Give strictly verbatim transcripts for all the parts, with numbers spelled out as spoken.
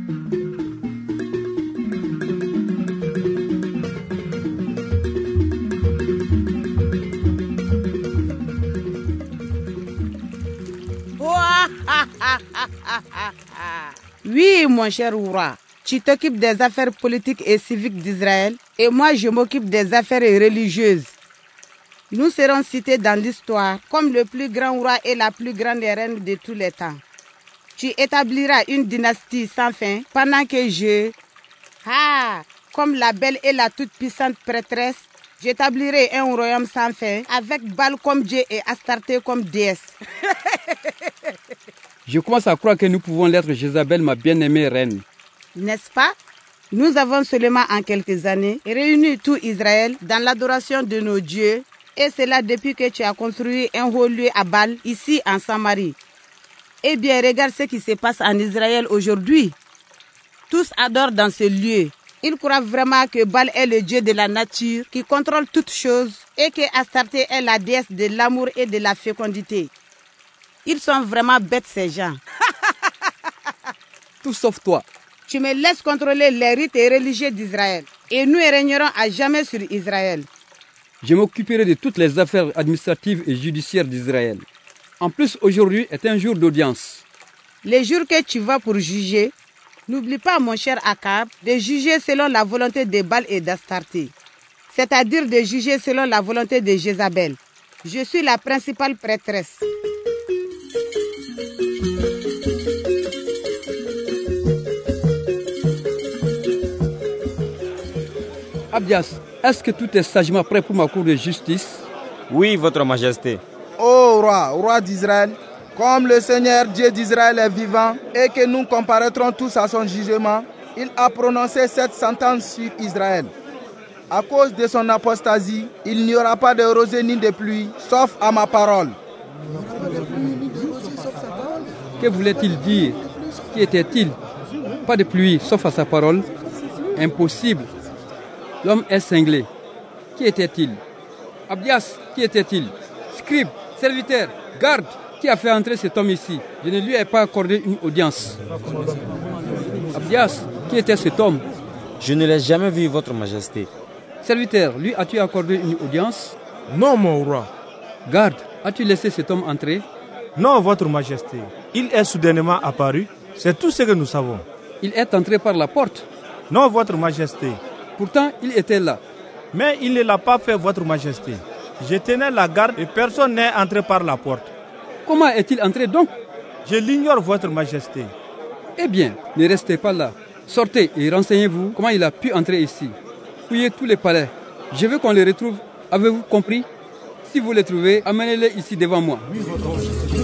Oui, mon cher roi, tu t'occupes des affaires politiques et civiques d'Israël et moi je m'occupe des affaires religieuses. Nous serons cités dans l'histoire comme le plus grand roi et la plus grande reine de tous les temps. Tu établiras une dynastie sans fin pendant que je... Ah, comme la belle et la toute-puissante prêtresse, j'établirai un royaume sans fin avec Baal comme Dieu et Astarté comme déesse. Je commence à croire que nous pouvons l'être, Jézabel, ma bien-aimée reine. N'est-ce pas? Nous avons seulement en quelques années réuni tout Israël dans l'adoration de nos dieux, et cela depuis que tu as construit un haut lieu à Baal, ici en Samarie. Eh bien, regarde ce qui se passe en Israël aujourd'hui. Tous adorent dans ce lieu. Ils croient vraiment que Baal est le dieu de la nature qui contrôle toutes choses et que Astarté est la déesse de l'amour et de la fécondité. Ils sont vraiment bêtes, ces gens. Tout sauf toi. Tu me laisses contrôler les rites et religieux d'Israël et nous régnerons à jamais sur Israël. Je m'occuperai de toutes les affaires administratives et judiciaires d'Israël. En plus, aujourd'hui est un jour d'audience. Les jours que tu vas pour juger, n'oublie pas, mon cher Akab, de juger selon la volonté de Baal et d'Astarté, c'est-à-dire de juger selon la volonté de Jézabel. Je suis la principale prêtresse. Abdias, est-ce que tout est sagement prêt pour ma cour de justice? Oui, votre majesté. Ô roi, roi d'Israël, comme le Seigneur Dieu d'Israël est vivant et que nous comparaîtrons tous à son jugement, il a prononcé cette sentence sur Israël. À cause de son apostasie, il n'y aura pas de rosée ni de pluie, sauf à ma parole. Que voulait-il dire? Qui était-il? Pas de pluie, sauf à sa parole? Impossible. L'homme est cinglé. Qui était-il? Abdias, qui était-il? Scribe, serviteur, garde, qui a fait entrer cet homme ici? Je ne lui ai pas accordé une audience. Abdias, qui était cet homme? Je ne l'ai jamais vu, votre majesté. Serviteur, lui as-tu accordé une audience? Non, mon roi. Garde, as-tu laissé cet homme entrer? Non, votre majesté. Il est soudainement apparu. C'est tout ce que nous savons. Il est entré par la porte? Non, votre majesté. Pourtant, il était là. Mais il ne l'a pas fait, votre majesté. Je tenais la garde et personne n'est entré par la porte. Comment est-il entré donc? Je l'ignore, votre majesté. Eh bien, ne restez pas là. Sortez et renseignez-vous comment il a pu entrer ici. Fouillez tous les palais. Je veux qu'on les retrouve. Avez-vous compris? Si vous les trouvez, amenez-les ici devant moi. Oui, votre majesté.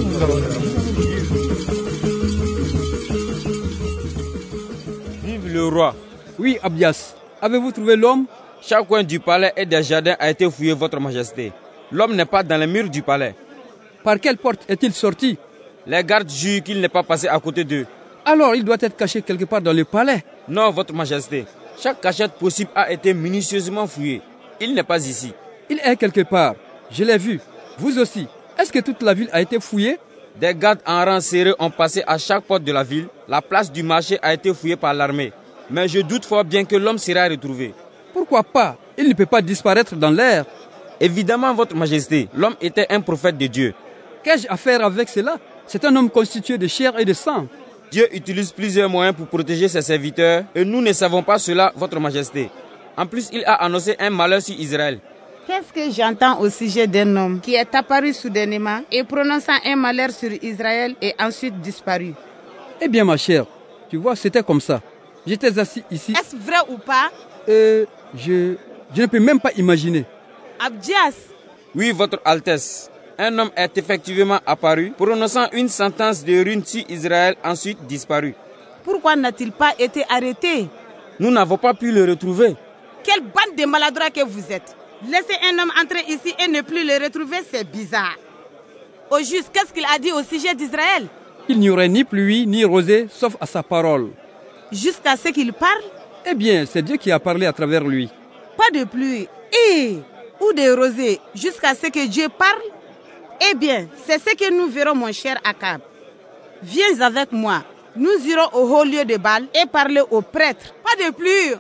Vive le roi. Oui, Abdias. Avez-vous trouvé l'homme? Chaque coin du palais et des jardins a été fouillé, votre majesté. L'homme n'est pas dans les murs du palais. Par quelle porte est-il sorti? Les gardes jurent qu'il n'est pas passé à côté d'eux. Alors il doit être caché quelque part dans le palais. Non, votre majesté. Chaque cachette possible a été minutieusement fouillée. Il n'est pas ici. Il est quelque part. Je l'ai vu. Vous aussi. Est-ce que toute la ville a été fouillée? Des gardes en rang serré ont passé à chaque porte de la ville. La place du marché a été fouillée par l'armée. Mais je doute fort bien que l'homme sera retrouvé. Pourquoi pas? Il ne peut pas disparaître dans l'air. Évidemment, votre majesté, l'homme était un prophète de Dieu. Qu'ai-je à faire avec cela? C'est un homme constitué de chair et de sang. Dieu utilise plusieurs moyens pour protéger ses serviteurs et nous ne savons pas cela, votre majesté. En plus, il a annoncé un malheur sur Israël. Qu'est-ce que j'entends au sujet d'un homme qui est apparu soudainement et prononçant un malheur sur Israël et ensuite disparu? Eh bien, ma chère, tu vois, c'était comme ça. J'étais assis ici. Est-ce vrai ou pas? Euh, je, je ne peux même pas imaginer. Abdias. Oui, votre Altesse. Un homme est effectivement apparu, prononçant une sentence de ruine sur Israël, ensuite disparu. Pourquoi n'a-t-il pas été arrêté? Nous n'avons pas pu le retrouver. Quelle bande de maladroits que vous êtes! Laisser un homme entrer ici et ne plus le retrouver, c'est bizarre. Au juste, qu'est-ce qu'il a dit au sujet d'Israël? Il n'y aurait ni pluie ni rosée, sauf à sa parole. Jusqu'à ce qu'il parle? Eh bien, c'est Dieu qui a parlé à travers lui. Pas de pluie, et ou de rosée, jusqu'à ce que Dieu parle? Eh bien, c'est ce que nous verrons, mon cher Akab. Viens avec moi. nous irons au haut lieu de Baal et parler aux prêtres. Pas de pluie.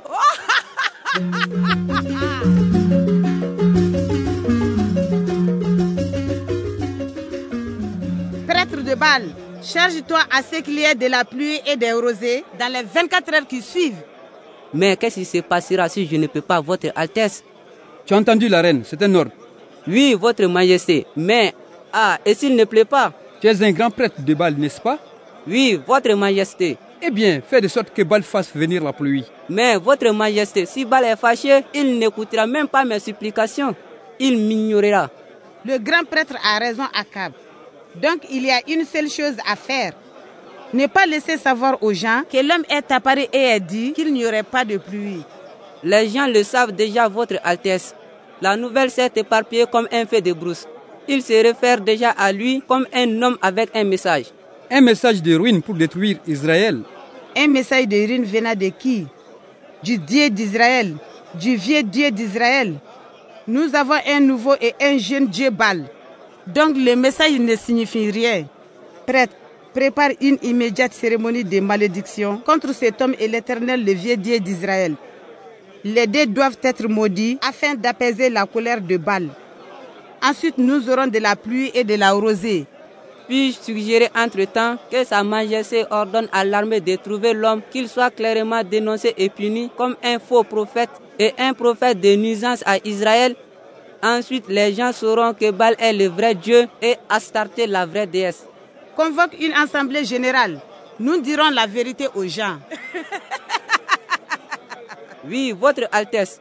Prêtre de Baal, charge-toi à ce qu'il y ait de la pluie et des rosées dans les vingt-quatre heures qui suivent. Mais qu'est-ce qui se passera si je ne peux pas, Votre Altesse? Tu as entendu la reine, c'est un ordre. Oui, Votre Majesté, mais... Ah, et s'il ne plaît pas? Tu es un grand prêtre de Baal, n'est-ce pas? Oui, Votre Majesté. Eh bien, fais de sorte que Baal fasse venir la pluie. Mais, Votre Majesté, si Baal est fâché, il n'écoutera même pas mes supplications. Il m'ignorera. Le grand prêtre a raison, Akab. Donc, il y a une seule chose à faire. Ne pas laisser savoir aux gens que l'homme est apparu et a dit qu'il n'y aurait pas de pluie. Les gens le savent déjà, Votre Altesse. La nouvelle s'est éparpillée comme un feu de brousse. Il se réfère déjà à lui comme un homme avec un message. Un message de ruine pour détruire Israël. Un message de ruine venant de qui? Du Dieu d'Israël, du vieux Dieu d'Israël. Nous avons un nouveau et un jeune Dieu Baal. Donc le message ne signifie rien. Prêtre, prépare une immédiate cérémonie de malédiction contre cet homme et l'Éternel, le vieux Dieu d'Israël. Les deux doivent être maudits afin d'apaiser la colère de Baal. Ensuite, nous aurons de la pluie et de la rosée. Puis-je suggérer entre-temps que Sa Majesté ordonne à l'armée de trouver l'homme, qu'il soit clairement dénoncé et puni comme un faux prophète et un prophète de nuisance à Israël? Ensuite, les gens sauront que Baal est le vrai Dieu et Astarté la vraie déesse. Convoque une assemblée générale. Nous dirons la vérité aux gens. Oui, Votre Altesse.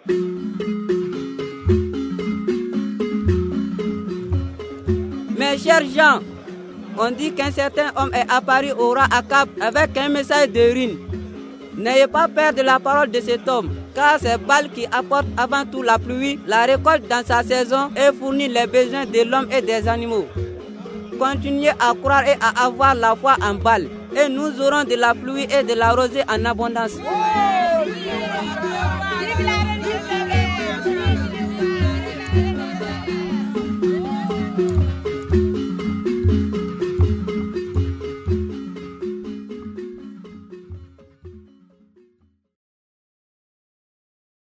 Mes chers gens, on dit qu'un certain homme est apparu au roi Akab avec un message de ruine. N'ayez pas peur de la parole de cet homme, car c'est Baal qui apporte avant tout la pluie, la récolte dans sa saison et fournit les besoins de l'homme et des animaux. Continuez à croire et à avoir la foi en Baal, et nous aurons de la pluie et de la rosée en abondance. Oh,